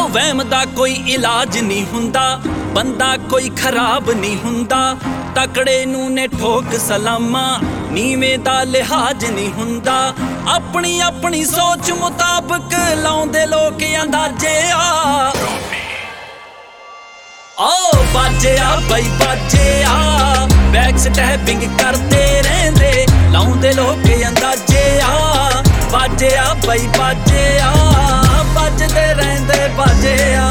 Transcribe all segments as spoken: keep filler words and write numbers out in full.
ओ वहम दा कोई इलाज नहीं हुंदा, बंदा कोई खराब नहीं हुंदा। तकड़े नूं ने ठोक सलामा, नीवें दा लिहाज नहीं हुंदा। अपनी अपनी सोच मुताबिक लाउंदे लोक अंदाजे आ। ओ बाजे आ बई बाजे आ, बैक स्टैपिंग करते रहंदे, लाउंदे लोक अंदाजे आ। बाजे आ बई बाजे आ, बजदे रहंदे बाजे आ।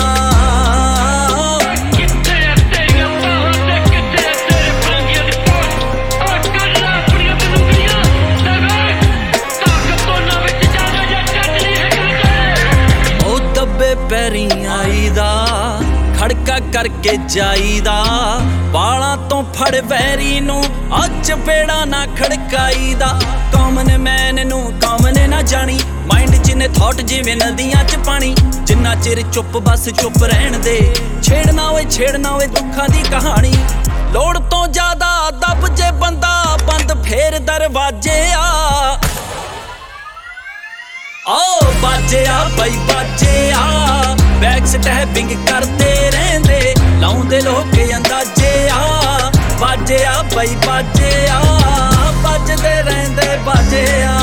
पैरी आईदा खड़का करके जाईदा, बालां तो फड़ वैरी नू अच पेड़ा ना खड़काईदा। कॉमन मैन नू कॉमन ना जानी, माइंड च ने थॉट जिवें नदियां च पानी। जिन्ना चिर चुप बस चुप रहन दे, छेड़ना ओए छेड़ना ओए दुखां दी कहानी। लोड़ तो ज्यादा दब जे बंदा, बंद फेर दरवाजे आ। ओ बाजे आ बई बाजे आ, बैक स्टैपिंग करते रहंदे, लाउंदे लोक अंदाजे आ। बाजे आ बई बाजे आ, बजदे रहंदे बाजे आ।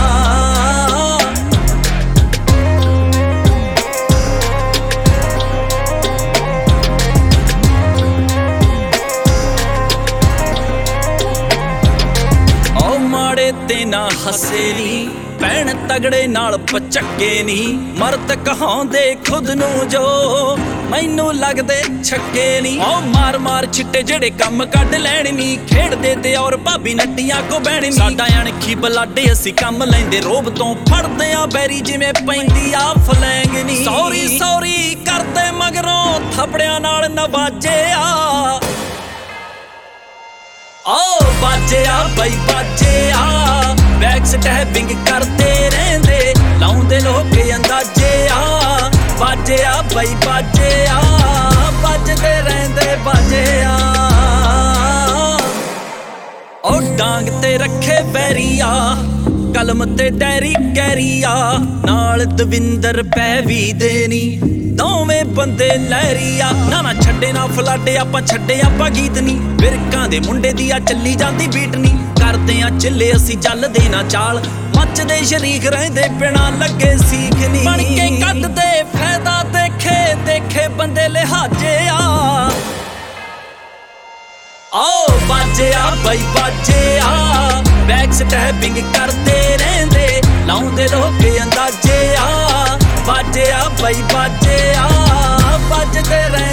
ओ माड़े ते ना हसे नी, भैन तगड़े नाल पचक्के नी। मरद कहाउंदे खुद नू जो, मैनू लगदे छक्के नी। ओ मार मार छिट्टे जेड़े कम कढ लैण नी, खेड़दे ते और भाभी नट्टियां को बैण नी। साडा अणखी बलाडे असी कम लैंदे, रोब तो फड़दे आ बैरी जिवें पैंदी आ फलैंग नी। सौरी सौरी करदे मगरों थपड़ियां नाल नवाजे आ। ओ बाजे आ बई बाजे आ, बैक स्टैपिंग करते रहंदे, लाउंदे लोक अंदाजे आ। बाजे आ बई बाजे आ, बजदे रहंदे बाजे आ। ओ डांग ते रखे बैरिया, कलम ते डैरी कैरिया, नाल दविंदर पैवी देनी। दोवें बंदे लहरिया, ना ना छड्डे ना फलाडे, आपां छड्डे आपां गीत नी। बिरकां दे मुंडे दी आ चली जांदी बीट नी। करदे आ चिल्ले असी जलदे ना चाल, मचदे शरीक रहिंदे बिना लगे सीख नी। बन के कड्डदे फायदा देखे देखे बंदे लिहाजे आ। ओ बाजे आ बई बाजे आ, बैक स्टैपिंग करते रहंदे, लाउंदे लोक अंदाजे आ। बाजे आ बई बाजे आ, बजदे रह